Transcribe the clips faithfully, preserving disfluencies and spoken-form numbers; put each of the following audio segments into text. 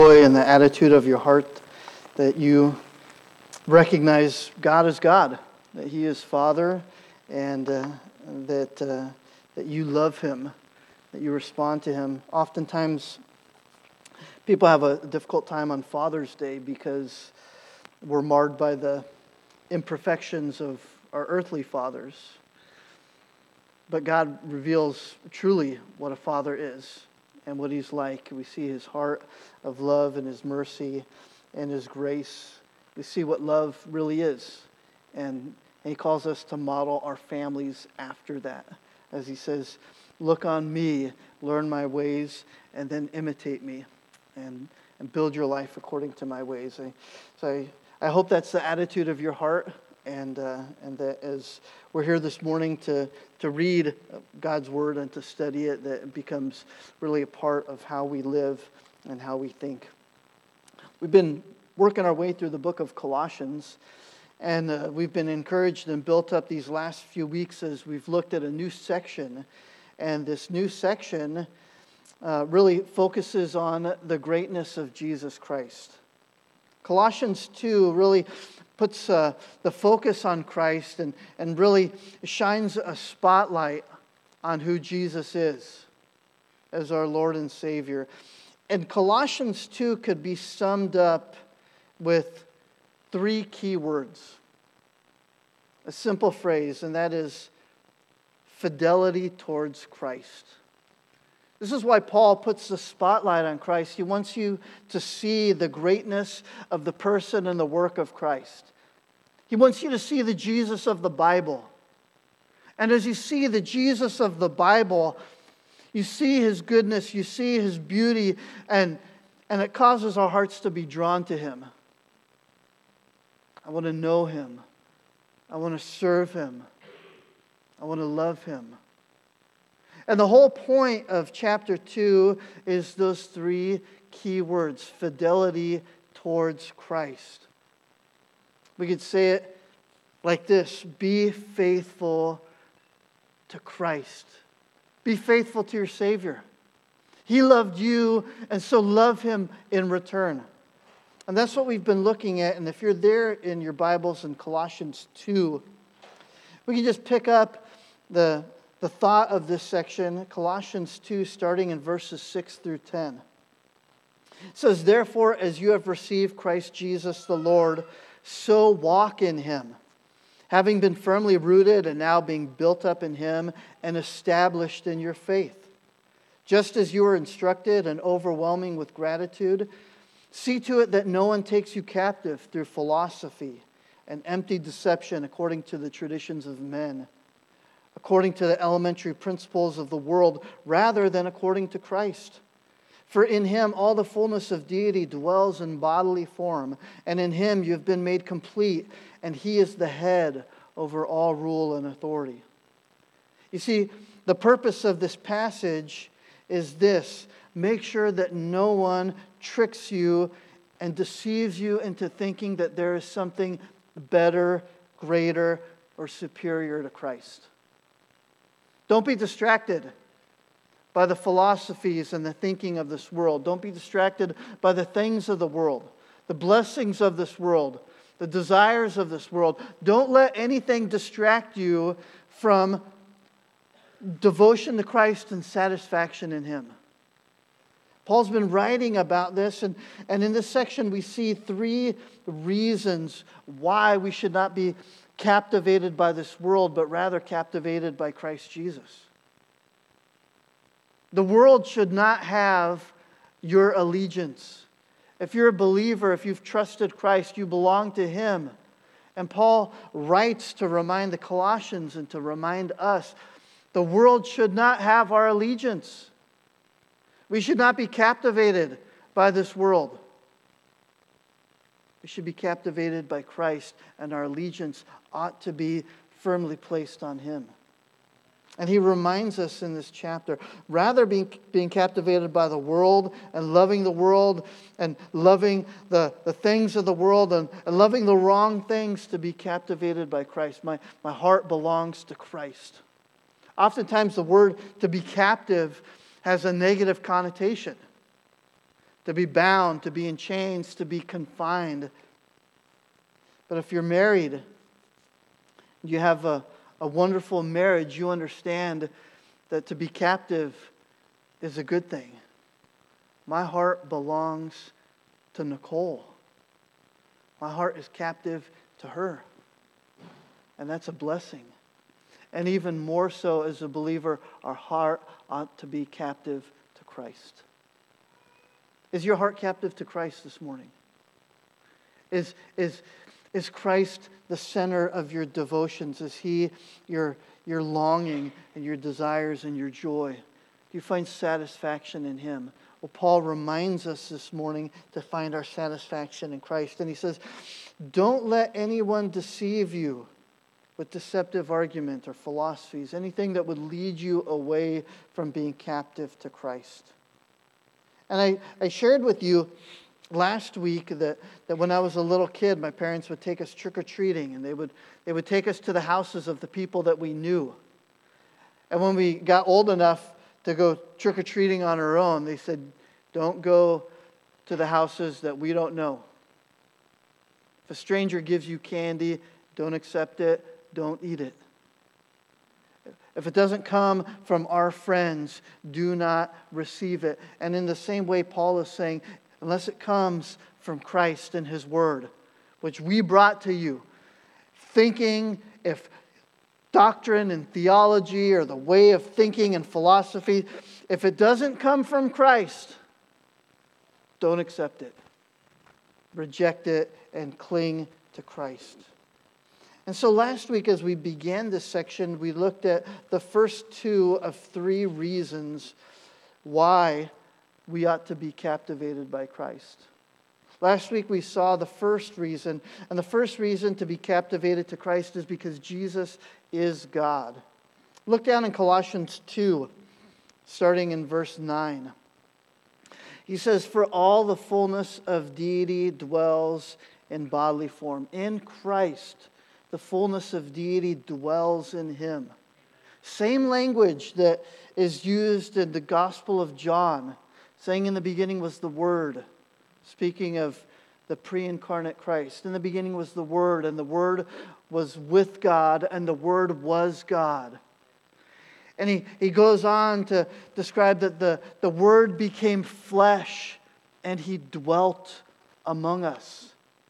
joy and the attitude of your heart that you recognize God as God, that He is Father, and uh, that uh, that you love Him, that you respond to Him. Oftentimes, people have a difficult time on Father's Day because we're marred by the imperfections of our earthly fathers. But God reveals truly what a father is and what He's like. We see His heart of love and His mercy and His grace. We see what love really is. And He calls us to model our families after that. As He says, look on me, learn my ways, and then imitate me. And, and build your life according to my ways. I, so I, I hope that's the attitude of your heart. And uh, and that as we're here this morning to, to read God's Word and to study it, that it becomes really a part of how we live and how we think. We've been working our way through the book of Colossians, and uh, we've been encouraged and built up these last few weeks as we've looked at a new section. And this new section uh, really focuses on the greatness of Jesus Christ. Colossians two really puts uh, the focus on Christ and, and really shines a spotlight on who Jesus is as our Lord and Savior. And Colossians two could be summed up with three key words. A simple phrase, and that is fidelity towards Christ. This is why Paul puts the spotlight on Christ. He wants you to see the greatness of the person and the work of Christ. He wants you to see the Jesus of the Bible. And as you see the Jesus of the Bible, you see His goodness, you see His beauty, and, and it causes our hearts to be drawn to Him. I want to know Him. I want to serve Him. I want to love Him. And the whole point of chapter two is those three key words: fidelity towards Christ. We could say it like this: be faithful to Christ. Be faithful to your Savior. He loved you, and so love Him in return. And that's what we've been looking at. And if you're there in your Bibles in Colossians two, we can just pick up the The thought of this section, Colossians two, starting in verses six through ten. It says, therefore, as you have received Christ Jesus the Lord, so walk in Him, having been firmly rooted and now being built up in Him and established in your faith. Just as you are instructed and overwhelming with gratitude, see to it that no one takes you captive through philosophy and empty deception according to the traditions of men, according to the elementary principles of the world, rather than according to Christ. For in Him all the fullness of deity dwells in bodily form, and in Him you have been made complete, and He is the head over all rule and authority. You see, the purpose of this passage is this: make sure that no one tricks you and deceives you into thinking that there is something better, greater, or superior to Christ. Don't be distracted by the philosophies and the thinking of this world. Don't be distracted by the things of the world, the blessings of this world, the desires of this world. Don't let anything distract you from devotion to Christ and satisfaction in Him. Paul's been writing about this, and, and in this section we see three reasons why we should not be captivated by this world, but rather captivated by Christ Jesus. The world should not have your allegiance. If you're a believer, if you've trusted Christ, you belong to Him. And Paul writes to remind the Colossians and to remind us, the world should not have our allegiance. We should not be captivated by this world. We should be captivated by Christ, and our allegiance ought to be firmly placed on Him. And he reminds us in this chapter, rather being, being captivated by the world and loving the world and loving the, the things of the world and, and loving the wrong things, to be captivated by Christ. My, my heart belongs to Christ. Oftentimes the word to be captive has a negative connotation. to be bound, to be in chains, to be confined. But if you're married, you have a, a wonderful marriage, you understand that to be captive is a good thing. My heart belongs to Nicole. My heart is captive to her. And that's a blessing. And even more so as a believer, our heart ought to be captive to Christ. Is your heart captive to Christ this morning? Is, is, is Christ the center of your devotions? Is He your, your longing and your desires and your joy? Do you find satisfaction in Him? Well, Paul reminds us this morning to find our satisfaction in Christ. And he says, don't let anyone deceive you with deceptive argument or philosophies, anything that would lead you away from being captive to Christ. And I, I shared with you last week that, that when I was a little kid, my parents would take us trick-or-treating, and they would, they would take us to the houses of the people that we knew. And when we got old enough to go trick-or-treating on our own, they said, don't go to the houses that we don't know. If a stranger gives you candy, don't accept it, don't eat it. If it doesn't come from our friends, do not receive it. And in the same way, Paul is saying, unless it comes from Christ and His Word, which we brought to you, thinking if doctrine and theology or the way of thinking and philosophy, if it doesn't come from Christ, don't accept it. Reject it and cling to Christ. And so last week as we began this section, we looked at the first two of three reasons why we ought to be captivated by Christ. Last week we saw the first reason, and the first reason to be captivated to Christ is because Jesus is God. Look down in Colossians two, starting in verse nine. He says, for all the fullness of deity dwells in bodily form. In Christ, the fullness of deity dwells in Him. Same language that is used in the Gospel of John, saying in the beginning was the Word, speaking of the pre-incarnate Christ. In the beginning was the Word, and the Word was with God, and the Word was God. And he, he goes on to describe that the, the Word became flesh, and He dwelt among us.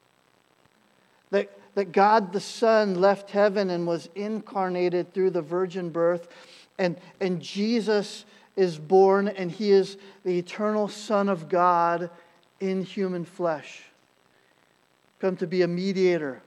That That God the Son left heaven and was incarnated through the virgin birth. And, and Jesus is born, and He is the eternal Son of God in human flesh. Come to be a mediator.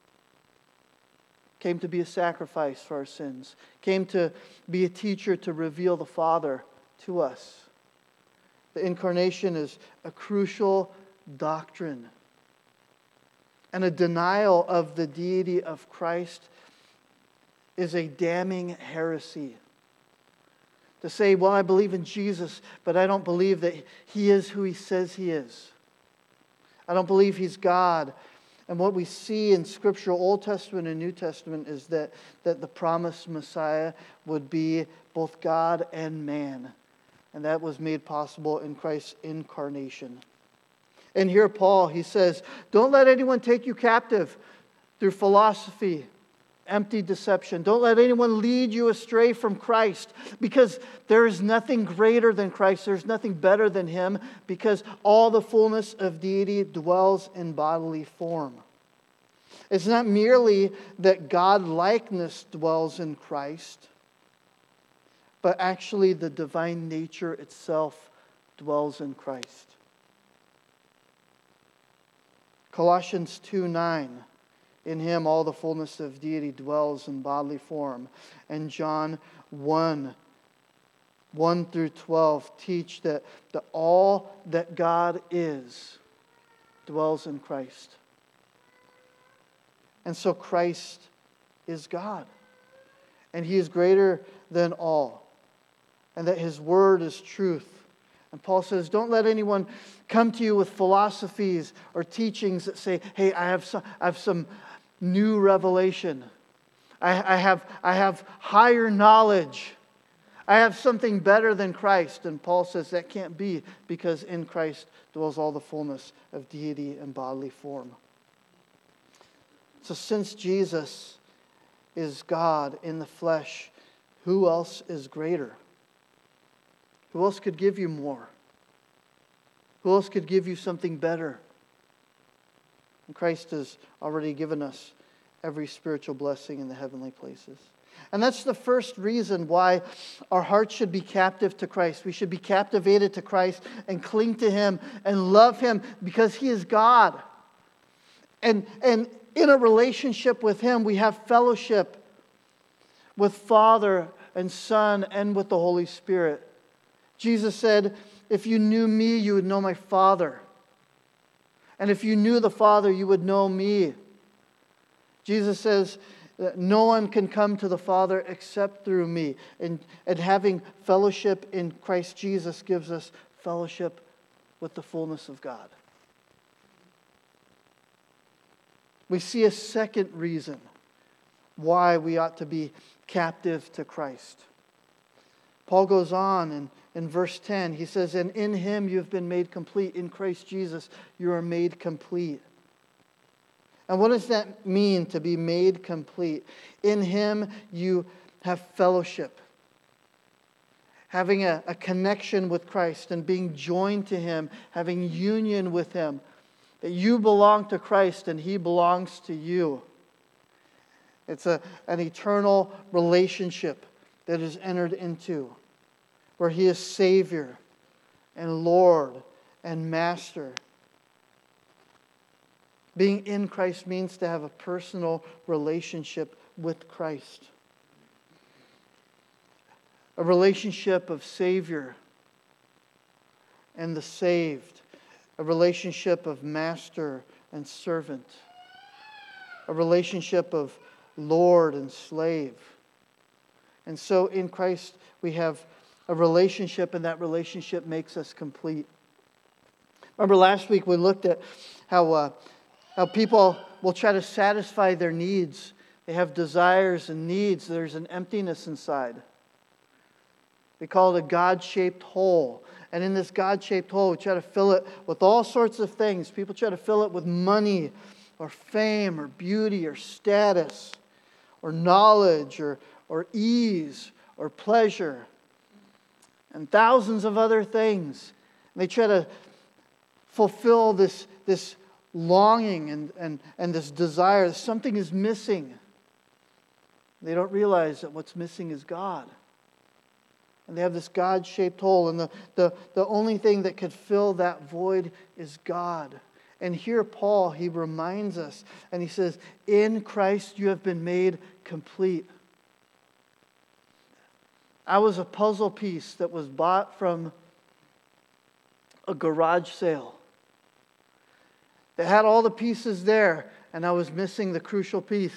Came to be a sacrifice for our sins. Came to be a teacher to reveal the Father to us. The incarnation is a crucial doctrine. And a denial of the deity of Christ is a damning heresy. To say, well, I believe in Jesus, but I don't believe that He is who He says He is. I don't believe He's God. And what we see in Scripture, Old Testament and New Testament, is that, that the promised Messiah would be both God and man. And that was made possible in Christ's incarnation. And here Paul, he says, don't let anyone take you captive through philosophy, empty deception. Don't let anyone lead you astray from Christ, because there is nothing greater than Christ. There's nothing better than Him, because all the fullness of deity dwells in bodily form. It's not merely that God-likeness dwells in Christ, but actually the divine nature itself dwells in Christ. Colossians two nine, in Him all the fullness of deity dwells in bodily form. And John one, one through twelve teach that, that all that God is dwells in Christ. And so Christ is God. And He is greater than all. And that His Word is truth. And Paul says, don't let anyone come to you with philosophies or teachings that say, hey, I have some, I have some new revelation. I, I, have, I have higher knowledge. I have something better than Christ. And Paul says that can't be, because in Christ dwells all the fullness of deity in bodily form. So since Jesus is God in the flesh, who else is greater? Who else could give you more? Who else could give you something better? And Christ has already given us every spiritual blessing in the heavenly places. And that's the first reason why our hearts should be captive to Christ. We should be captivated to Christ and cling to Him and love Him because He is God. And, and in a relationship with Him, we have fellowship with Father and Son and with the Holy Spirit. Jesus said, if you knew me, you would know my Father. And if you knew the Father, you would know me. Jesus says, no one can come to the Father except through me. And, and having fellowship in Christ Jesus gives us fellowship with the fullness of God. We see a second reason why we ought to be captive to Christ. Paul goes on in, in verse ten. He says, and in Him you have been made complete. In Christ Jesus you are made complete. And what does that mean, to be made complete? In Him you have fellowship. Having a, a connection with Christ and being joined to Him, having union with Him. That you belong to Christ and He belongs to you. It's a, an eternal relationship that is entered into, where He is Savior and Lord and Master. Being in Christ means to have a personal relationship with Christ. A relationship of Savior and the saved. A relationship of master and servant. A relationship of Lord and slave. And so in Christ we have a relationship, and that relationship makes us complete. Remember last week we looked at how, uh, how people will try to satisfy their needs. They have desires and needs. There's an emptiness inside. We call it a God-shaped hole. And in this God-shaped hole, we try to fill it with all sorts of things. People try to fill it with money or fame or beauty or status or knowledge or, or ease or pleasure and thousands of other things. And they try to fulfill this, this longing and, and, and this desire. Something is missing. They don't realize that what's missing is God. And they have this God-shaped hole. And the, the, the only thing that could fill that void is God. And here Paul, he reminds us. And he says, in Christ you have been made complete. I was a puzzle piece that was bought from a garage sale. That had all the pieces there. And I was missing the crucial piece.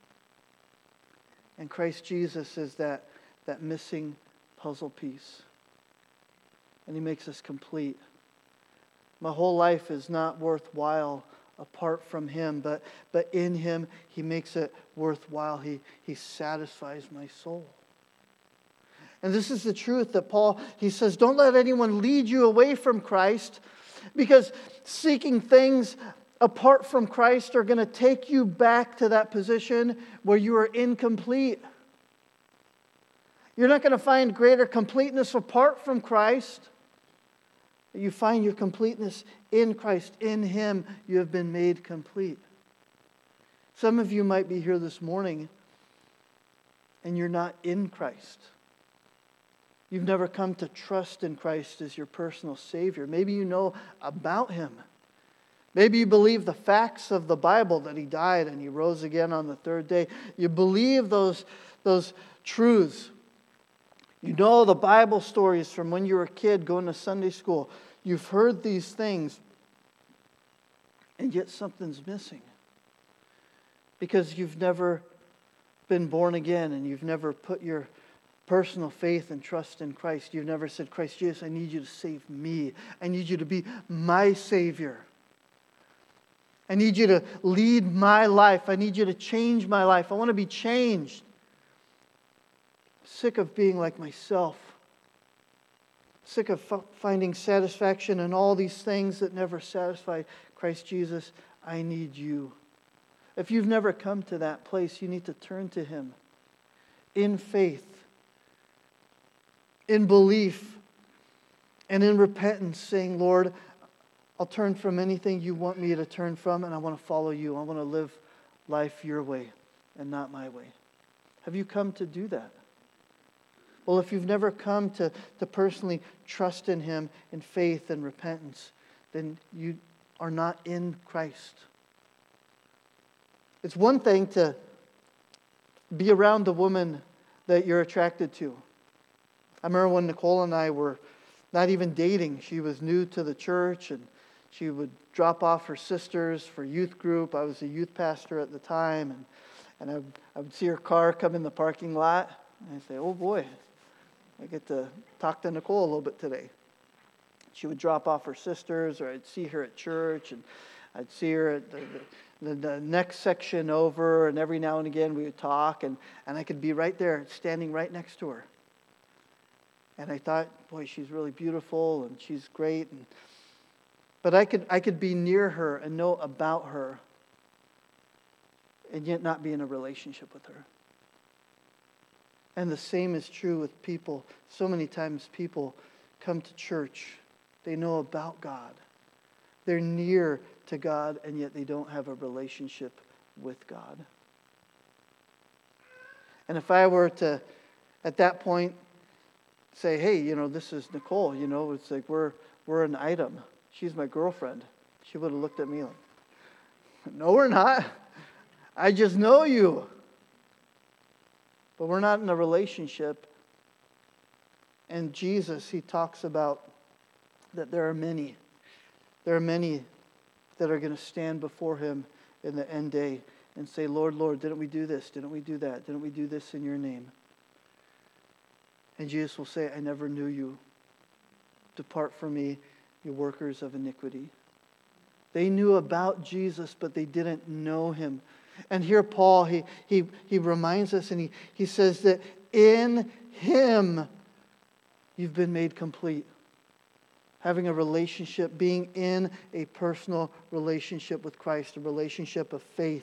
And Christ Jesus is that, that missing puzzle piece. And He makes us complete. My whole life is not worthwhile apart from Him, but, but in Him He makes it worthwhile. He, he satisfies my soul. And this is the truth that Paul, he says, don't let anyone lead you away from Christ, because seeking things apart from Christ are going to take you back to that position where you are incomplete. You're not going to find greater completeness apart from Christ. You find your completeness in Christ. In Him you have been made complete. Some of you might be here this morning and you're not in Christ. You've never come to trust in Christ as your personal Savior. Maybe you know about Him. Maybe you believe the facts of the Bible, that He died and He rose again on the third day. You believe those, those truths. You know the Bible stories from when you were a kid going to Sunday school. You've heard these things, and yet something's missing. Because you've never been born again, and you've never put your personal faith and trust in Christ. You've never said, Christ Jesus, I need you to save me. I need you to be my Savior. I need you to lead my life. I need you to change my life. I want to be changed. sick of being like myself. Sick of f- finding satisfaction in all these things that never satisfy. Christ Jesus, I need you. If you've never come to that place, you need to turn to Him in faith, in belief, and in repentance, saying, Lord, I'll turn from anything you want me to turn from, and I want to follow you. I want to live life your way and not my way. Have you come to do that? Well, if you've never come to, to personally trust in Him in faith and repentance, then you are not in Christ. It's one thing to be around the woman that you're attracted to. I remember when Nicole and I were not even dating. She was new to the church, and she would drop off her sisters for youth group. I was a youth pastor at the time, and, and I, would, I would see her car come in the parking lot, and I'd say, oh boy, I get to talk to Nicole a little bit today. She would drop off her sisters, or I'd see her at church, and I'd see her at the, the, the next section over, and every now and again we would talk, and, and I could be right there, standing right next to her. And I thought, boy, she's really beautiful, and she's great. And, but I could I could be near her and know about her, and yet not be in a relationship with her. And the same is true with people. So many times people come to church. They know about God. They're near to God, and yet they don't have a relationship with God. And if I were to, at that point, say, hey, you know, this is Nicole, you know, it's like we're we're an item. She's my girlfriend. She would have looked at me like, no, we're not. I just know you. But we're not in a relationship. And Jesus, He talks about that there are many. There are many that are going to stand before Him in the end day and say, Lord, Lord, didn't we do this? Didn't we do that? Didn't we do this in your name? And Jesus will say, I never knew you. Depart from me, you workers of iniquity. They knew about Jesus, but they didn't know Him. And here Paul, he he he reminds us, and he, he says that in Him you've been made complete. Having a relationship, being in a personal relationship with Christ, a relationship of faith.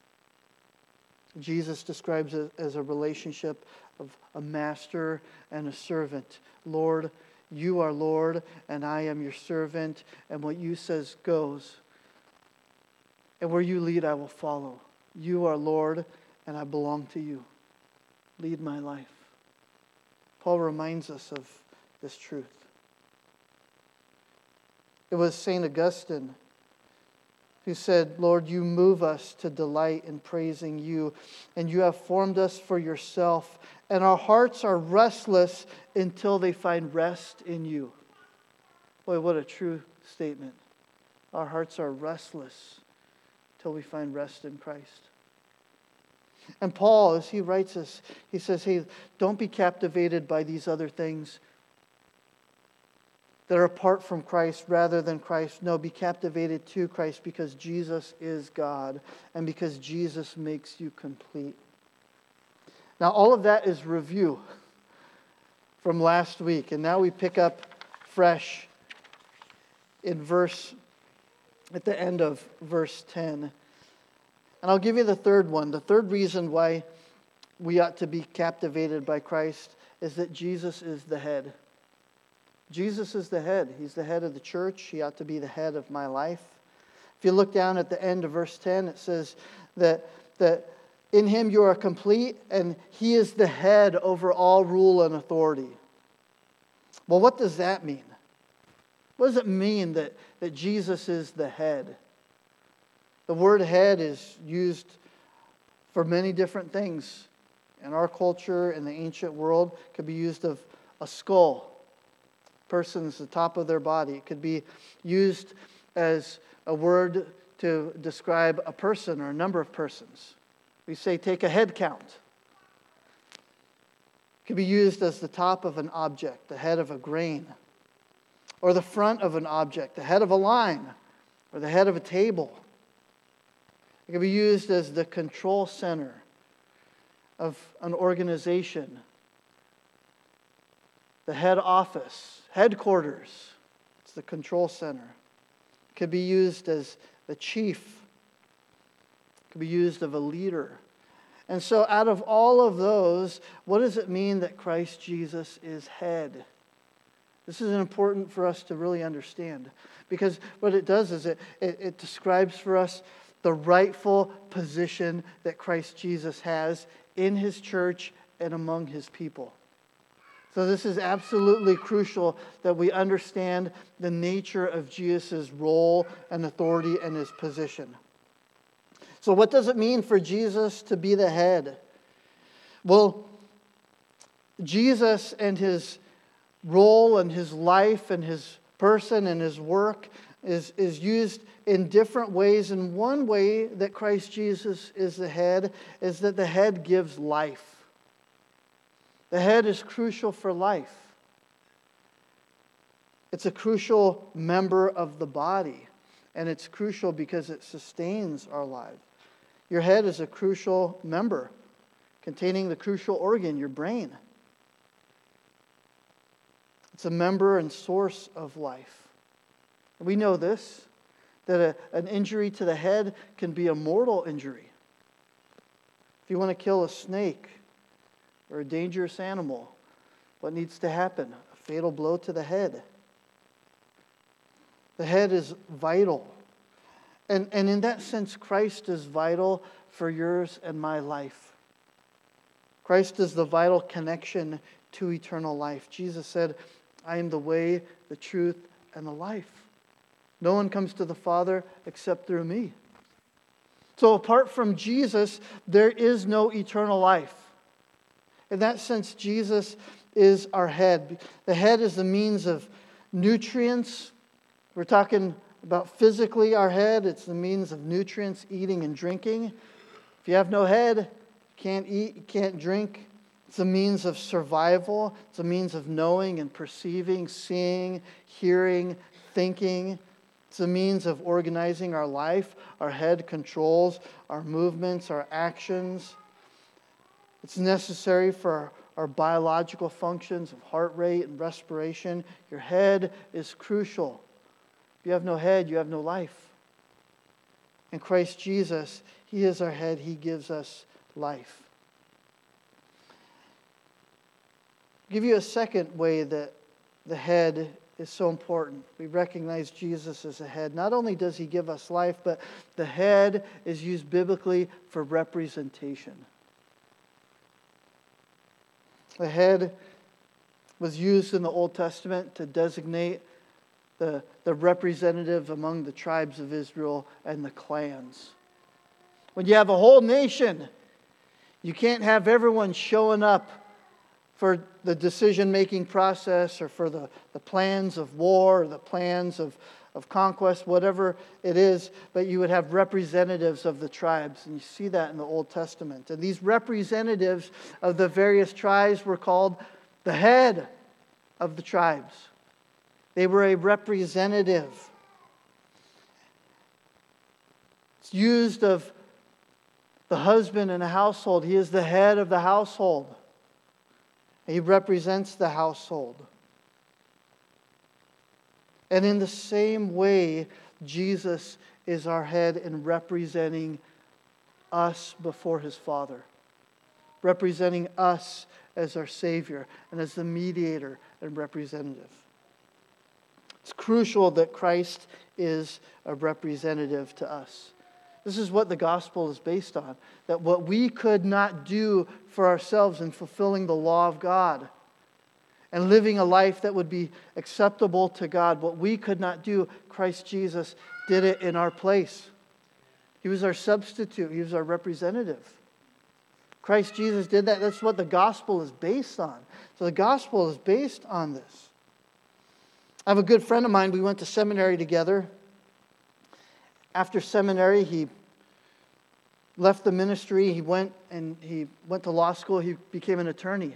Jesus describes it as a relationship of a master and a servant. Lord, you are Lord, and I am your servant, and what you says goes. And where you lead, I will follow. You are Lord, and I belong to you. Lead my life. Paul reminds us of this truth. It was Saint Augustine who said, Lord, you move us to delight in praising you, and you have formed us for yourself, and our hearts are restless until they find rest in you. Boy, what a true statement. Our hearts are restless till we find rest in Christ. And Paul, as he writes this, he says, hey, don't be captivated by these other things that are apart from Christ rather than Christ. No, be captivated to Christ because Jesus is God and because Jesus makes you complete. Now, all of that is review from last week. And now we pick up fresh in verse, at the end of verse ten. And I'll give you the third one. The third reason why we ought to be captivated by Christ is that Jesus is the head. Jesus is the head. He's the head of the church. He ought to be the head of my life. If you look down at the end of verse ten, it says that, that in Him you are complete, and He is the head over all rule and authority. Well, what does that mean? What does it mean that, that Jesus is the head? The word head is used for many different things. In our culture, in the ancient world, it could be used of a skull. Person's the top of their body. It could be used as a word to describe a person or a number of persons. We say take a head count. It could be used as the top of an object, the head of a grain, or the front of an object, the head of a line, or the head of a table. It could be used as the control center of an organization the head office, headquarters. It's the control center. It could be used as the chief. It could be used of a leader. And so out of all of those, what does it mean that Christ Jesus is head? This is important for us to really understand. Because what it does is it, it, it describes for us the rightful position that Christ Jesus has in His church and among His people. So this is absolutely crucial that we understand the nature of Jesus' role and authority and His position. So what does it mean for Jesus to be the head? Well, Jesus and His role and His life and His person and His work is, is used in different ways. And one way that Christ Jesus is the head is that the head gives life. The head is crucial for life. It's a crucial member of the body. And it's crucial because it sustains our lives. Your head is a crucial member containing the crucial organ, your brain. It's a member and source of life. We know this, that a, an injury to the head can be a mortal injury. If you want to kill a snake or a dangerous animal, what needs to happen? A fatal blow to the head. The head is vital. And, and in that sense, Christ is vital for yours and my life. Christ is the vital connection to eternal life. Jesus said, I am the way, the truth, and the life. No one comes to the Father except through me. So apart from Jesus, there is no eternal life. In that sense, Jesus is our head. The head is the means of nutrients. We're talking about physically our head. It's the means of nutrients, eating and drinking. If you have no head, you can't eat, you can't drink. It's a means of survival. It's a means of knowing and perceiving, seeing, hearing, thinking. It's a means of organizing our life. Our head controls our movements, our actions. It's necessary for our, our biological functions of heart rate and respiration. Your head is crucial. If you have no head, you have no life. In Christ Jesus, He is our head. He gives us life. I'll give you a second way that the head is so important. We recognize Jesus as a head. Not only does He give us life, but the head is used biblically for representation. The head was used in the Old Testament to designate the, the representative among the tribes of Israel and the clans. When you have a whole nation, you can't have everyone showing up for the decision-making process or for the, the plans of war or the plans of, of conquest, whatever it is, but you would have representatives of the tribes. And you see that in the Old Testament. And these representatives of the various tribes were called the head of the tribes. They were a representative. It's used of the husband in a household. He is the head of the household. He represents the household. And in the same way, Jesus is our head in representing us before His Father. Representing us as our Savior and as the mediator and representative. It's crucial that Christ is a representative to us. This is what the gospel is based on. That what we could not do for ourselves in fulfilling the law of God and living a life that would be acceptable to God, what we could not do, Christ Jesus did it in our place. He was our substitute. He was our representative. Christ Jesus did that. That's what the gospel is based on. So the gospel is based on this. I have a good friend of mine. We went to seminary together. After seminary, he left the ministry. He went and he went to law school. He became an attorney.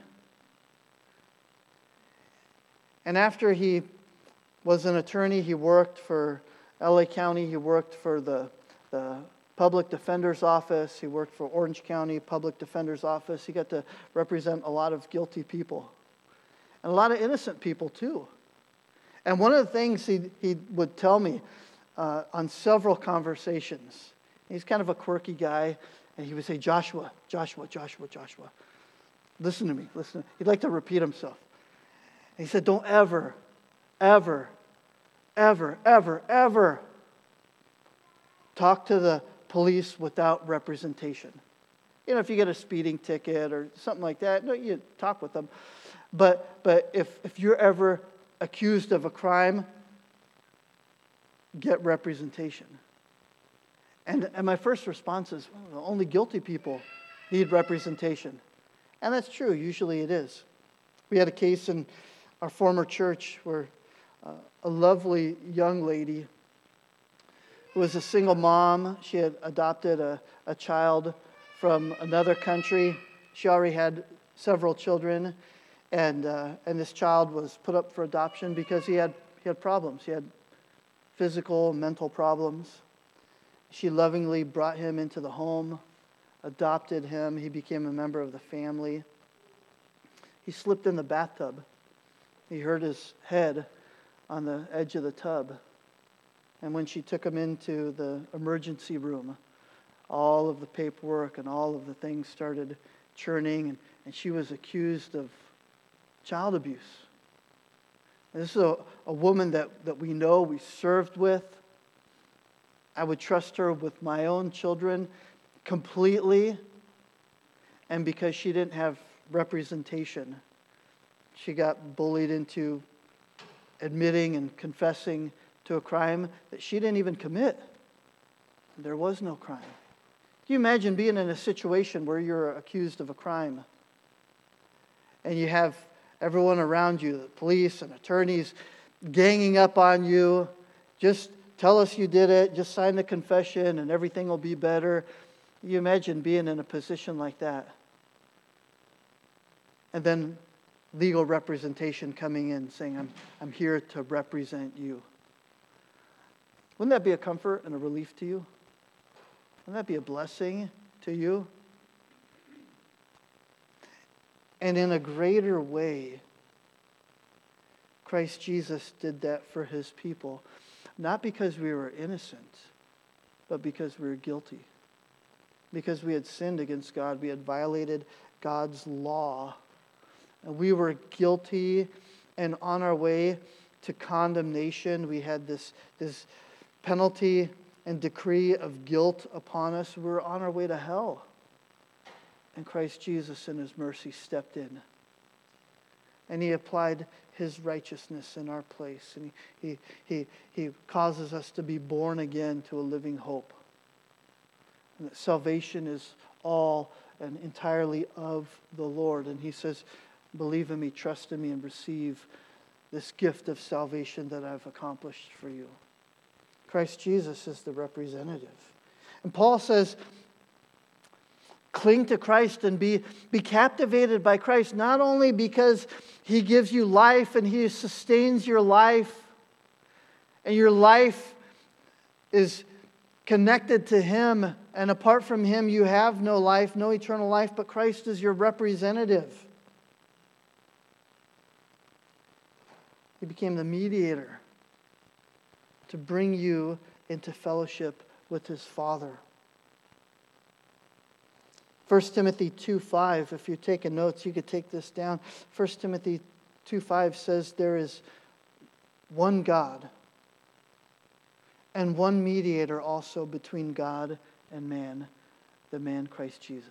And after he was an attorney, he worked for L A County. He worked for the, the Public Defender's Office. He worked for Orange County Public Defender's Office. He got to represent a lot of guilty people. And a lot of innocent people too. And one of the things he, he would tell me uh, on several conversations, he's kind of a quirky guy, and he would say, Joshua, Joshua, Joshua, Joshua, listen to me, listen. He'd like to repeat himself. And he said, don't ever, ever, ever, ever, ever talk to the police without representation. You know, if you get a speeding ticket or something like that, no, you talk with them. But but if, if you're ever accused of a crime, get representation. And, and my first response is, well, only guilty people need representation. And that's true. Usually it is. We had a case in our former church where uh, a lovely young lady who was a single mom. She had adopted a, a child from another country. She already had several children. And uh, and this child was put up for adoption because he had he had problems. He had physical, mental problems. She lovingly brought him into the home, adopted him. He became a member of the family. He slipped in the bathtub. He hurt his head on the edge of the tub. And when she took him into the emergency room, all of the paperwork and all of the things started churning, and, and she was accused of child abuse. And this is a, a woman that, that we know, we served with. I would trust her with my own children completely. And because she didn't have representation, she got bullied into admitting and confessing to a crime that she didn't even commit. There was no crime. Can you imagine being in a situation where you're accused of a crime and you have everyone around you, the police and attorneys, ganging up on you? Just tell us you did it. Just sign the confession and everything will be better. Can you imagine being in a position like that? And then legal representation coming in saying, I'm, I'm here to represent you. Wouldn't that be a comfort and a relief to you? Wouldn't that be a blessing to you? And in a greater way, Christ Jesus did that for his people. Not because we were innocent, but because we were guilty. Because we had sinned against God. We had violated God's law. And we were guilty and on our way to condemnation. We had this, this penalty and decree of guilt upon us. We were on our way to hell. And Christ Jesus in his mercy stepped in. And he applied his righteousness in our place. And he, he, he, he causes us to be born again to a living hope. And that salvation is all and entirely of the Lord. And he says, believe in me, trust in me, and receive this gift of salvation that I've accomplished for you. Christ Jesus is the representative. And Paul says, cling to Christ and be, be captivated by Christ, not only because he gives you life and he sustains your life, and your life is connected to him, and apart from him you have no life, no eternal life, but Christ is your representative. He became the mediator to bring you into fellowship with his Father. First Timothy two five, if you're taking notes, you could take this down. First Timothy two five says there is one God and one mediator also between God and man, the man Christ Jesus.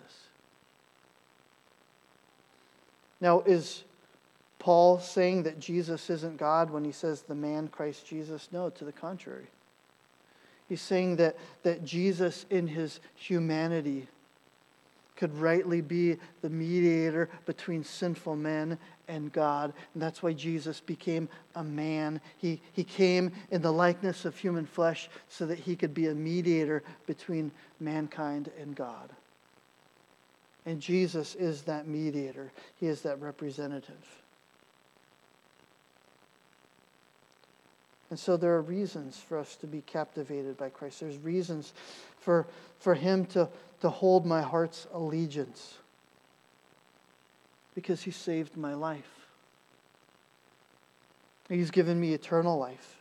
Now, is Paul saying that Jesus isn't God when he says the man Christ Jesus? No, to the contrary. He's saying that, that Jesus in his humanity could rightly be the mediator between sinful men and God. And that's why Jesus became a man. He, he came in the likeness of human flesh so that he could be a mediator between mankind and God. And Jesus is that mediator. He is that representative. And so there are reasons for us to be captivated by Christ. There's reasons for, for him to, to hold my heart's allegiance. Because he saved my life. He's given me eternal life.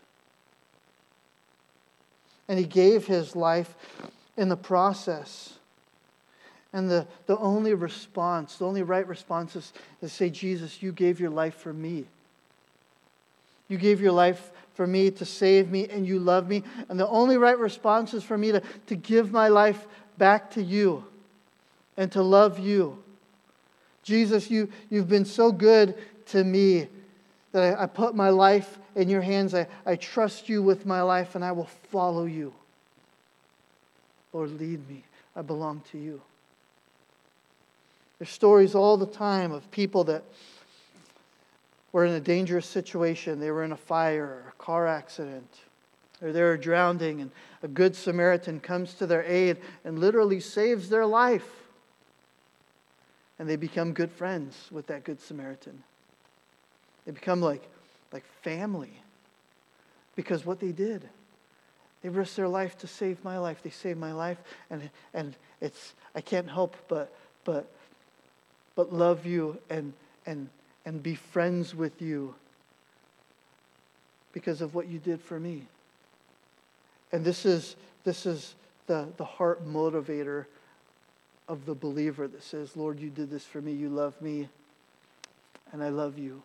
And He gave His life in the process. And the, the only response, the only right response is to say, Jesus, you gave your life for me. You gave your life for me to save me, and you love me. And the only right response is for me to, to give my life back to you and to love you. Jesus, you, you've been so good to me that I, I put my life in your hands. I, I trust you with my life, and I will follow you. Lord, lead me. I belong to you. There's stories all the time of people that were in a dangerous situation. They were in a fire or a car accident, or they were drowning, and a good Samaritan comes to their aid and literally saves their life. And they become good friends with that good Samaritan. They become like, like family because what they did. They risked their life to save my life. They saved my life, and and it's I can't help but but but love you and and and be friends with you because of what you did for me. And this is this is the, the heart motivator of the believer that says, Lord, you did this for me, you love me, and I love you.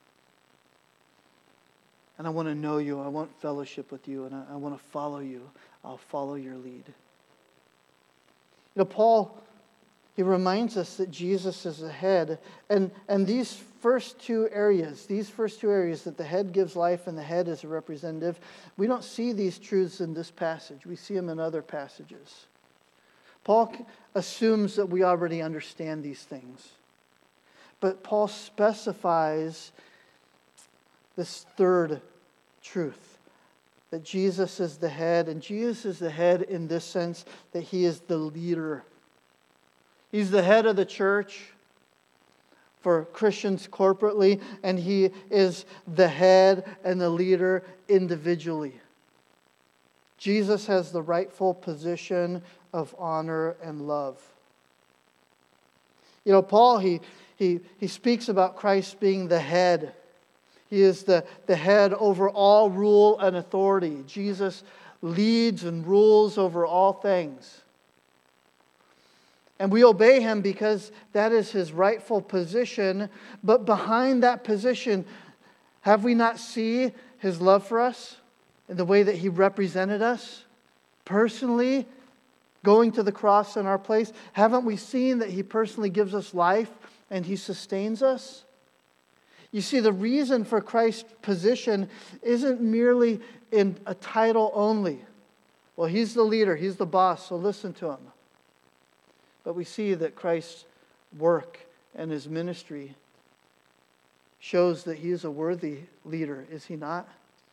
And I want to know you, I want fellowship with you, and I, I want to follow you. I'll follow your lead. You know, Paul, he reminds us that Jesus is the head. And, and these first two areas, these first two areas that the head gives life and the head is a representative, we don't see these truths in this passage. We see them in other passages. Paul assumes that we already understand these things. But Paul specifies this third truth, that Jesus is the head, and Jesus is the head in this sense that He is the leader. He's the head of the church for Christians corporately, and He is the head and the leader individually. Jesus has the rightful position of honor and love. You know, Paul, he, he, he speaks about Christ being the head. He is the, the head over all rule and authority. Jesus leads and rules over all things. And we obey Him because that is His rightful position. But behind that position, have we not seen His love for us in the way that He represented us personally, going to the cross in our place? Haven't we seen that He personally gives us life and He sustains us? You see, the reason for Christ's position isn't merely in a title only. Well, He's the leader, He's the boss, so listen to Him. But we see that Christ's work and His ministry shows that He is a worthy leader, is He not?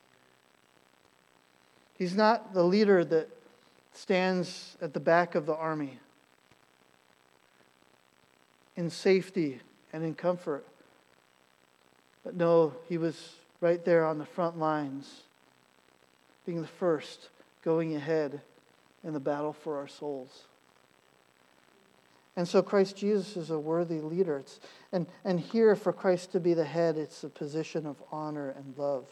He's not the leader that stands at the back of the army in safety and in comfort. But no, He was right there on the front lines, being the first, going ahead in the battle for our souls. And so Christ Jesus is a worthy leader. It's, and, and here, for Christ to be the head, it's a position of honor and love.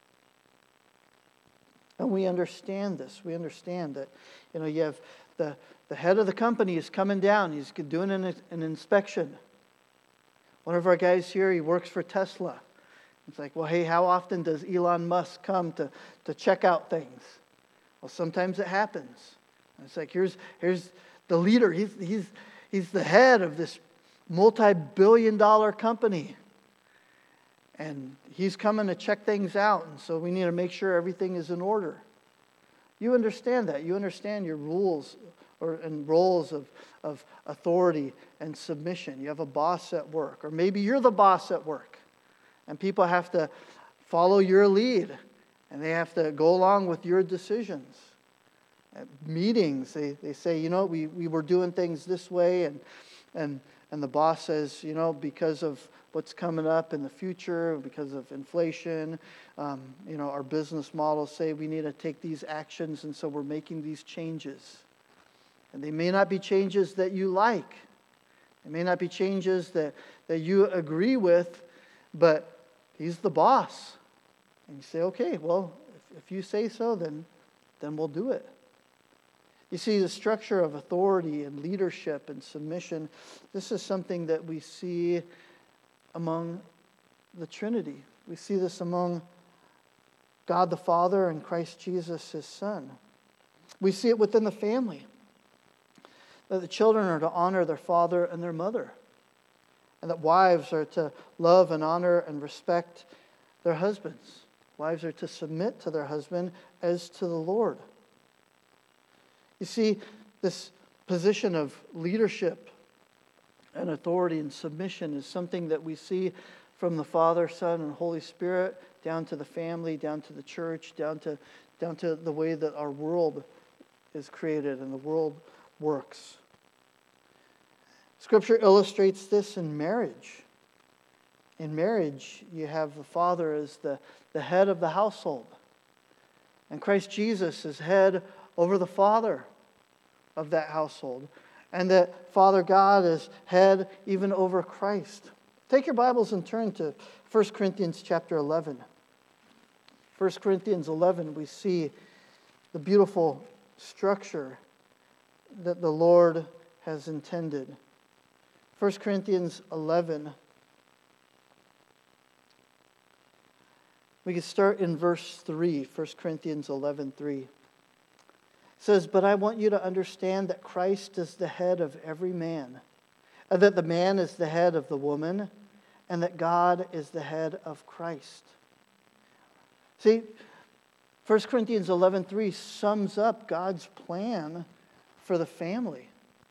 And we understand this. We understand that, you know, you have the, the head of the company is coming down. He's doing an, an inspection. One of our guys here, he works for Tesla. It's like, well, hey, how often does Elon Musk come to, to check out things? Well, sometimes it happens. And it's like, here's here's the leader. He's he's he's the head of this multi-billion dollar company. And he's coming to check things out. And so we need to make sure everything is in order. You understand that. You understand your rules or and roles of, of authority and submission. You have a boss at work. Or maybe you're the boss at work. And people have to follow your lead. And they have to go along with your decisions. At meetings, they, they say, you know, we, we were doing things this way. And, and, and the boss says, you know, because of what's coming up in the future, because of inflation, um, you know, our business models say we need to take these actions. And so we're making these changes. And they may not be changes that you like. They may not be changes that, that you agree with, but he's the boss. And you say, okay, well, if, if you say so, then, then we'll do it. You see, the structure of authority and leadership and submission, this is something that we see among the Trinity. We see this among God the Father and Christ Jesus, his Son. We see it within the family, that the children are to honor their father and their mother, and that wives are to love and honor and respect their husbands. Wives are to submit to their husband as to the Lord. You see, this position of leadership and authority and submission is something that we see from the Father, Son, and Holy Spirit down to the family, down to the church, down to, down to the way that our world is created and the world works. Scripture illustrates this in marriage. In marriage, you have the father as the, the head of the household. And Christ Jesus is head over the father of that household. And that Father God is head even over Christ. Take your Bibles and turn to First Corinthians chapter eleven. First Corinthians eleven, we see the beautiful structure that the Lord has intended. First Corinthians eleven. We can start in verse three, First Corinthians eleven three. It says, "But I want you to understand that Christ is the head of every man, and that the man is the head of the woman, and that God is the head of Christ." See, First Corinthians eleven three sums up God's plan for the family.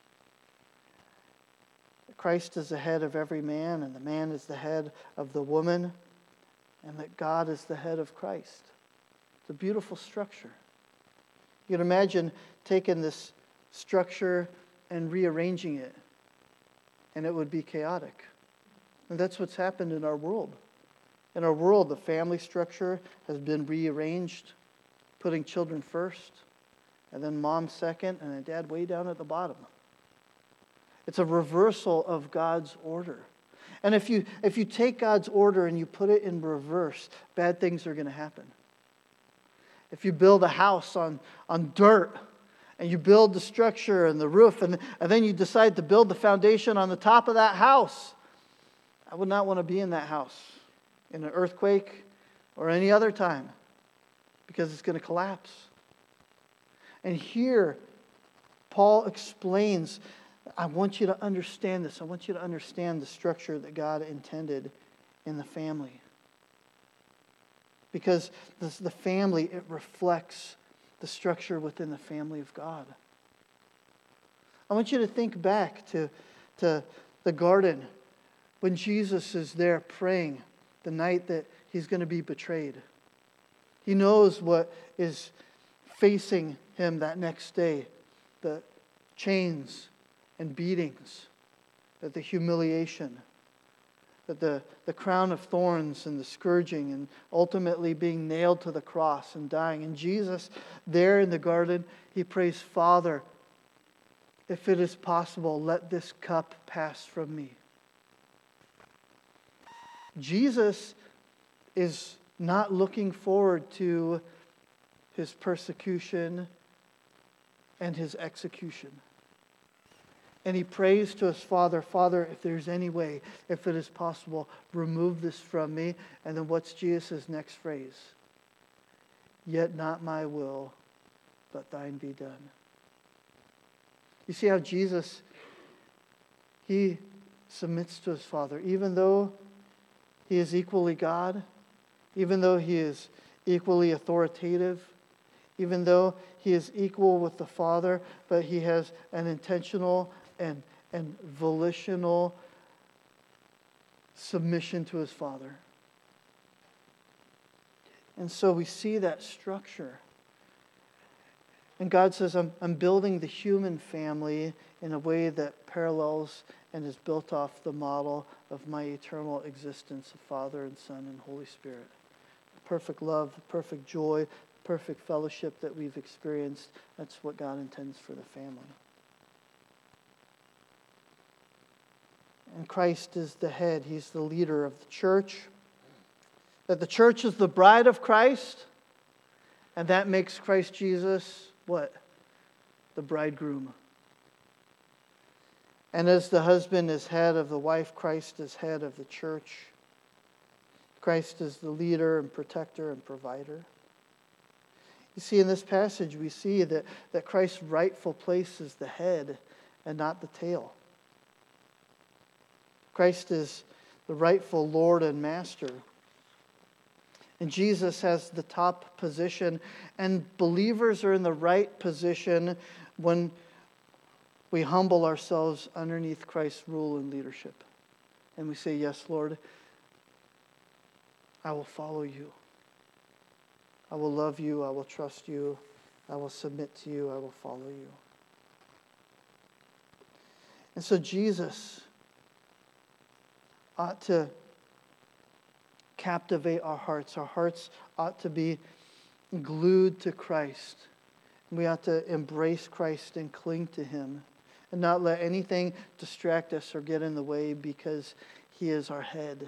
Christ is the head of every man, and the man is the head of the woman, and that God is the head of Christ. It's a beautiful structure. You can imagine taking this structure and rearranging it, and it would be chaotic. And that's what's happened in our world. In our world, the family structure has been rearranged, putting children first, and then mom second, and then dad way down at the bottom. It's a reversal of God's order. And if you if you take God's order and you put it in reverse, bad things are going to happen. If you build a house on, on dirt, and you build the structure and the roof, and, and then you decide to build the foundation on the top of that house, I would not want to be in that house in an earthquake or any other time, because it's going to collapse. And here, Paul explains, I want you to understand this. I want you to understand the structure that God intended in the family. Because this, the family, it reflects the structure within the family of God. I want you to think back to, to the garden when Jesus is there praying the night that he's going to be betrayed. He knows what is facing him that next day. The chains and beatings, that the humiliation, that the, the crown of thorns and the scourging, and ultimately being nailed to the cross and dying. And Jesus, there in the garden, he prays, "Father, if it is possible, let this cup pass from me." Jesus is not looking forward to his persecution and his execution. And he prays to his Father, "Father, if there's any way, if it is possible, remove this from me." And then what's Jesus' next phrase? "Yet not my will, but thine be done." You see how Jesus, he submits to his Father, even though he is equally God, even though he is equally authoritative, even though he is equal with the Father, but he has an intentional and, and volitional submission to his Father. And so we see that structure. And God says, I'm, I'm building the human family in a way that parallels and is built off the model of my eternal existence of Father and Son and Holy Spirit. The perfect love, the perfect joy, perfect fellowship that we've experienced, that's what God intends for the family. And Christ is the head. He's the leader of the church. That the church is the bride of Christ, and that makes Christ Jesus what? The bridegroom. And as the husband is head of the wife, Christ is head of the church. Christ is the leader and protector and provider. You see, in this passage, we see that, that Christ's rightful place is the head and not the tail. Christ is the rightful Lord and Master. And Jesus has the top position, and believers are in the right position when we humble ourselves underneath Christ's rule and leadership. And we say, yes, Lord, I will follow you. I will love you. I will trust you. I will submit to you. I will follow you. And so Jesus ought to captivate our hearts. Our hearts ought to be glued to Christ. We ought to embrace Christ and cling to Him and not let anything distract us or get in the way, because He is our head.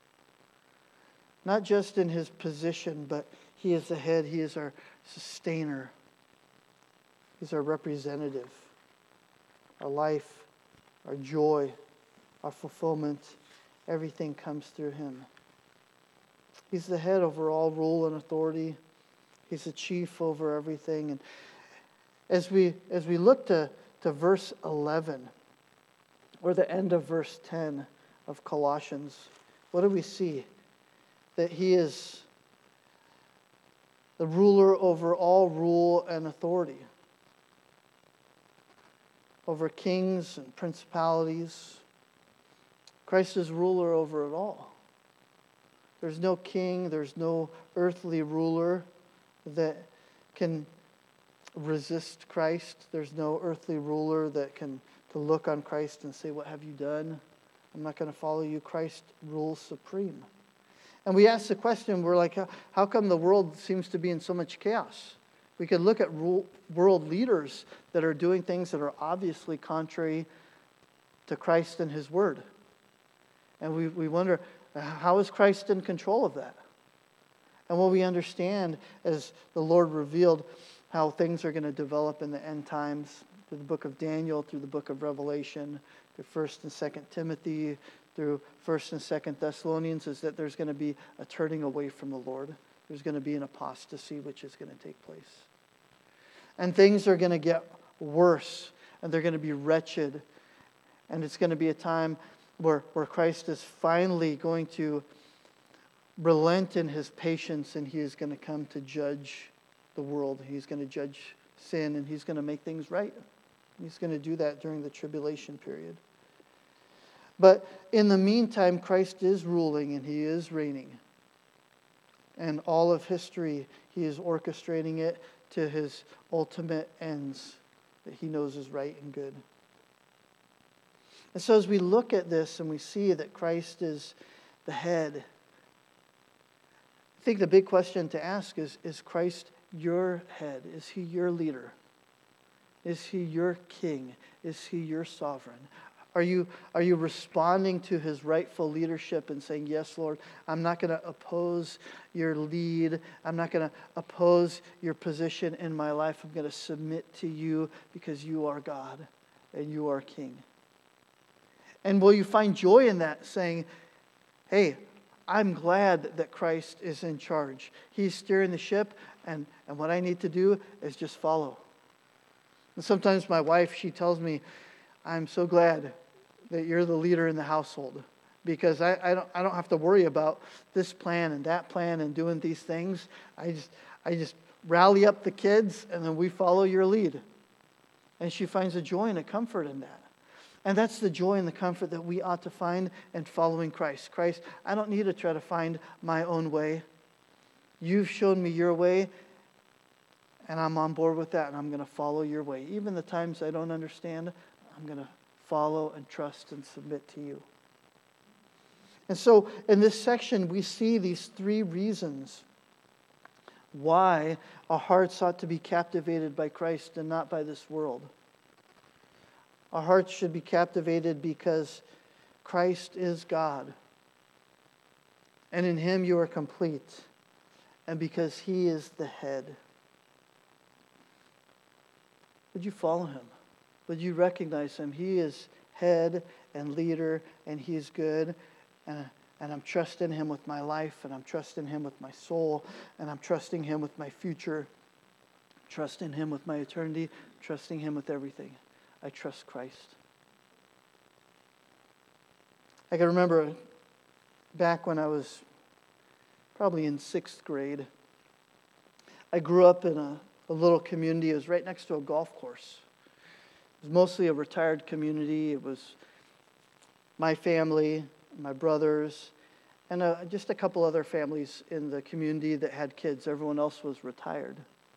Not just in His position, but He is the head. He is our sustainer. He's our representative. Our life, our joy, our fulfillment, everything comes through Him. He's the head over all rule and authority. He's the chief over everything. And as we as we look to, to verse eleven, or the end of verse ten of Colossians, what do we see? That He is the ruler over all rule and authority, over kings and principalities. Christ is ruler over it all. There's no king, there's no earthly ruler that can resist Christ. There's no earthly ruler that can to look on Christ and say, what have you done? I'm not going to follow you. Christ rules supreme. And we ask the question, we're like, how come the world seems to be in so much chaos? We could look at world leaders that are doing things that are obviously contrary to Christ and His Word. And we, we wonder, how is Christ in control of that? And what we understand as the Lord revealed how things are going to develop in the end times, through the book of Daniel, through the book of Revelation, through First and Second Timothy, through First and Second Thessalonians, is that there's going to be a turning away from the Lord. There's going to be an apostasy which is going to take place. And things are going to get worse, and they're going to be wretched. And it's going to be a time where, where Christ is finally going to relent in His patience, and He is going to come to judge the world. He's going to judge sin, and He's going to make things right. He's going to do that during the tribulation period. But in the meantime, Christ is ruling and He is reigning. And all of history, He is orchestrating it to His ultimate ends that He knows is right and good. And so as we look at this and we see that Christ is the head, I think the big question to ask is, is Christ your head? Is He your leader? Is He your king? Is He your sovereign? Are you, are you responding to His rightful leadership and saying, yes, Lord, I'm not going to oppose your lead. I'm not going to oppose your position in my life. I'm going to submit to you because you are God and you are King. And will you find joy in that, saying, hey, I'm glad that Christ is in charge. He's steering the ship, and, and what I need to do is just follow. And sometimes my wife, she tells me, I'm so glad that you're the leader in the household, because I, I don't I don't have to worry about this plan and that plan and doing these things. I just I just rally up the kids, and then we follow your lead. And she finds a joy and a comfort in that. And that's the joy and the comfort that we ought to find in following Christ. Christ, I don't need to try to find my own way. You've shown me your way, and I'm on board with that, and I'm going to follow your way. Even the times I don't understand, I'm going to follow and trust and submit to you. And so in this section, we see these three reasons why our hearts ought to be captivated by Christ and not by this world. Our hearts should be captivated because Christ is God. And in him you are complete. And because he is the head. Would you follow him? Would you recognize him? He is head and leader, and he's good. And, and I'm trusting him with my life, and I'm trusting him with my soul, and I'm trusting him with my future, trusting him with my eternity, trusting him with everything. I trust Christ. I can remember back when I was probably in sixth grade, I grew up in a, a little community. It was right next to a golf course. It was mostly a retired community. It was my family, my brothers, and uh, just a couple other families in the community that had kids. Everyone else was retired.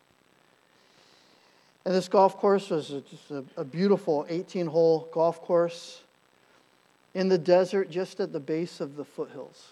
And this golf course was a, just a, a beautiful eighteen-hole golf course in the desert, just at the base of the foothills.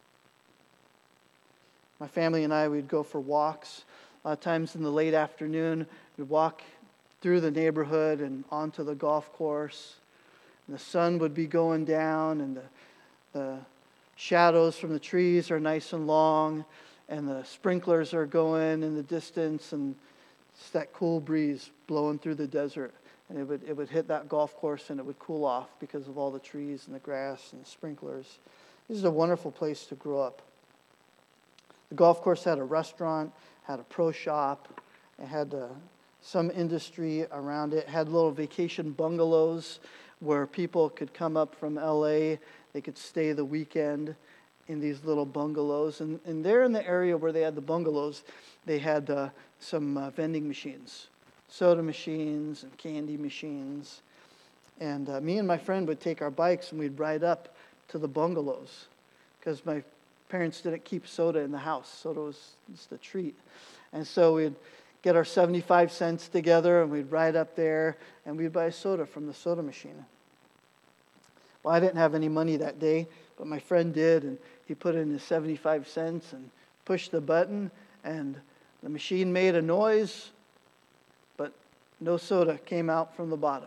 My family and I, we'd go for walks. A lot of times in the late afternoon, we'd walk through the neighborhood and onto the golf course. And the sun would be going down, and the, the shadows from the trees are nice and long, and the sprinklers are going in the distance, and it's that cool breeze blowing through the desert. And it would it would hit that golf course, and it would cool off because of all the trees and the grass and the sprinklers. This is a wonderful place to grow up. The golf course had a restaurant, had a pro shop, it had uh, some industry around it, it had little vacation bungalows where people could come up from L A. They could stay the weekend in these little bungalows. And, and there in the area where they had the bungalows, they had uh, some uh, vending machines, soda machines and candy machines. And uh, me and my friend would take our bikes and we'd ride up to the bungalows because my parents didn't keep soda in the house. Soda was just a treat. And so we'd get our seventy-five cents together and we'd ride up there and we'd buy soda from the soda machine. Well, I didn't have any money that day, but my friend did, and he put in his seventy-five cents and pushed the button, and the machine made a noise, but no soda came out from the bottom.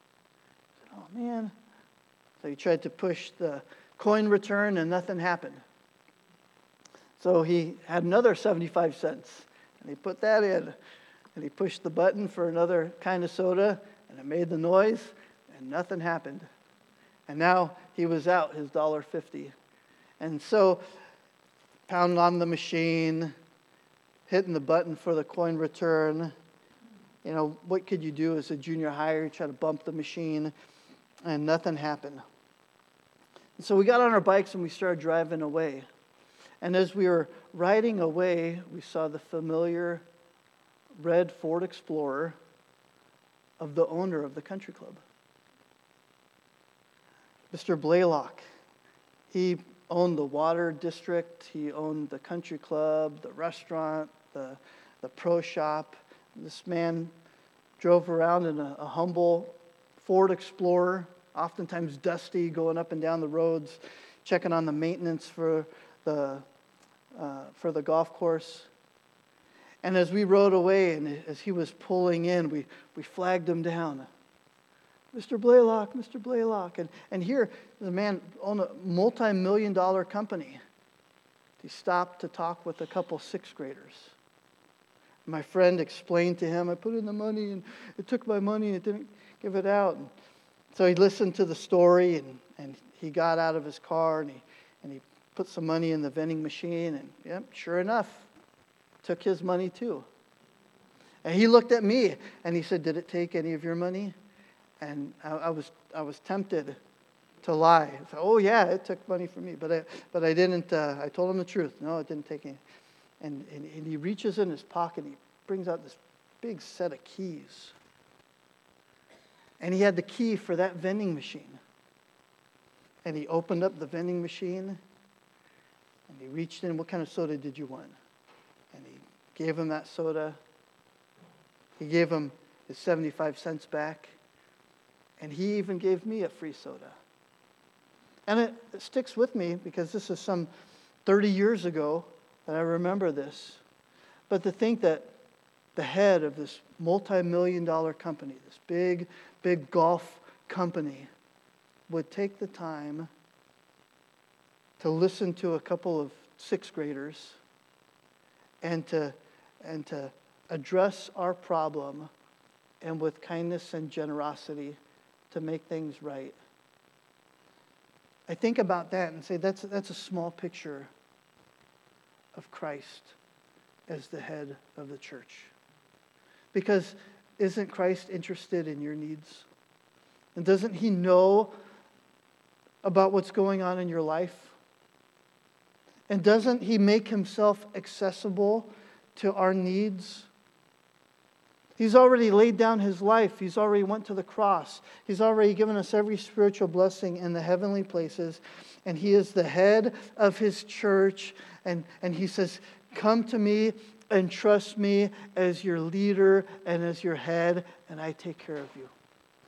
I said, oh, man. So he tried to push the coin return, and nothing happened. So he had another seventy-five cents, and he put that in, and he pushed the button for another kind of soda, and it made the noise, and nothing happened. And now he was out his one dollar fifty. And so, pounding on the machine, hitting the button for the coin return. You know, what could you do as a junior hire? You try to bump the machine, and nothing happened. And so we got on our bikes and we started driving away. And as we were riding away, we saw the familiar red Ford Explorer of the owner of the country club, Mister Blaylock. He owned the water district, he owned the country club, the restaurant, the, the pro shop. This man drove around in a, a humble Ford Explorer, oftentimes dusty, going up and down the roads, checking on the maintenance for the uh, for the golf course. And as we rode away, and as he was pulling in, we, we flagged him down. Mister Blaylock, Mister Blaylock. And, and here, the man owned a multi-million dollar company. He stopped to talk with a couple sixth graders. My friend explained to him, I put in the money, and it took my money, and it didn't give it out. And so he listened to the story, and, and he got out of his car, and he, and he put some money in the vending machine, and yep, sure enough, took his money too. And he looked at me, and he said, did it take any of your money? And I, I was I was tempted to lie. I said, oh yeah, it took money from me, but I but I didn't. Uh, I told him the truth. No, it didn't take any. And, and and he reaches in his pocket. And he brings out this big set of keys. And he had the key for that vending machine. And he opened up the vending machine. And he reached in. What kind of soda did you want? And he gave him that soda. He gave him his seventy-five cents back. And he even gave me a free soda. And it, it sticks with me because this is some thirty years ago that I remember this. But to think that the head of this multi-million dollar company, this big, big golf company, would take the time to listen to a couple of sixth graders and to, and to address our problem and with kindness and generosity to make things right. I think about that and say that's, that's a small picture of Christ as the head of the church. Because isn't Christ interested in your needs? And doesn't he know about what's going on in your life? And doesn't he make himself accessible to our needs? He's already laid down his life. He's already went to the cross. He's already given us every spiritual blessing in the heavenly places. And he is the head of his church. And, and he says, come to me and trust me as your leader and as your head, and I take care of you.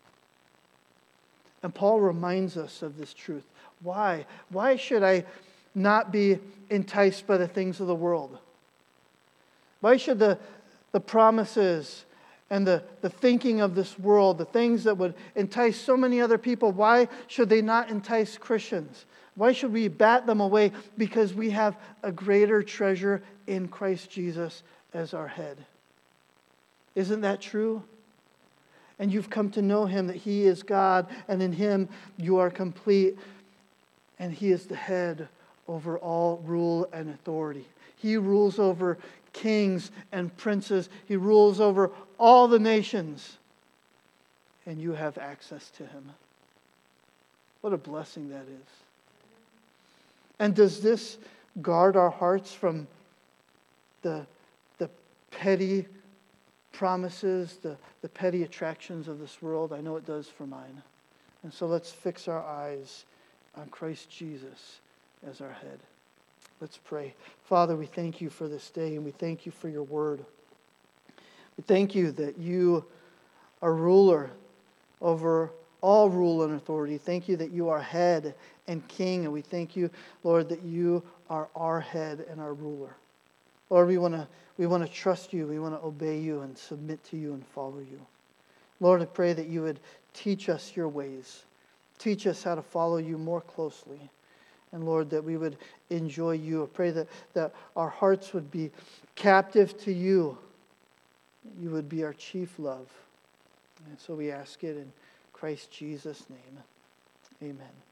And Paul reminds us of this truth. Why? Why should I not be enticed by the things of the world? Why should the, the promises and the, the thinking of this world, the things that would entice so many other people, why should they not entice Christians? Why should we bat them away? Because we have a greater treasure in Christ Jesus as our head. Isn't that true? And you've come to know him, that he is God, and in him you are complete. And he is the head over all rule and authority. He rules over kings and princes. He rules over all the nations. And you have access to him. What a blessing that is. And does this guard our hearts from the, the petty promises, the, the petty attractions of this world? I know it does for mine. And so let's fix our eyes on Christ Jesus as our head. Let's pray. Father, we thank you for this day, and we thank you for your word. We thank you that you are ruler over all rule and authority. Thank you that you are head and king, and we thank you, Lord, that you are our head and our ruler. Lord, we want to we want to trust you. We want to obey you and submit to you and follow you. Lord, I pray that you would teach us your ways. Teach us how to follow you more closely. And Lord, that we would enjoy you. I pray that, that our hearts would be captive to you. You would be our chief love. And so we ask it in Christ Jesus' name. Amen.